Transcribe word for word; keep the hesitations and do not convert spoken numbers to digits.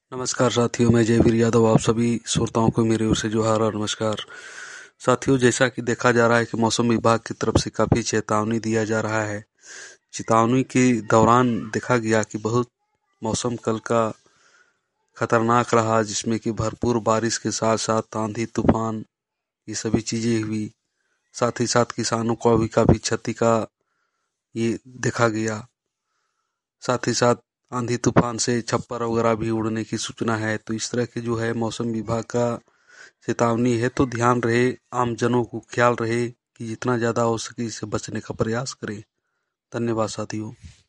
नमस्कार साथियों, मैं जयवीर यादव आप सभी श्रोताओं को मेरी ओर से जोहार और नमस्कार। साथियों, जैसा कि देखा जा रहा है कि मौसम विभाग की तरफ से काफ़ी चेतावनी दिया जा रहा है। चेतावनी के दौरान देखा गया कि बहुत मौसम कल का खतरनाक रहा, जिसमें कि भरपूर बारिश के साथ साथ आंधी तूफान ये सभी चीज़ें हुई। साथ ही साथ किसानों को भी काफ़ी क्षति का ये देखा गया। साथ ही साथ आंधी तूफान से छप्पर वगैरह भी उड़ने की सूचना है। तो इस तरह के जो है मौसम विभाग का चेतावनी है, तो ध्यान रहे, आम जनों को ख्याल रहे कि जितना ज़्यादा हो सके इससे बचने का प्रयास करें। धन्यवाद साथियों।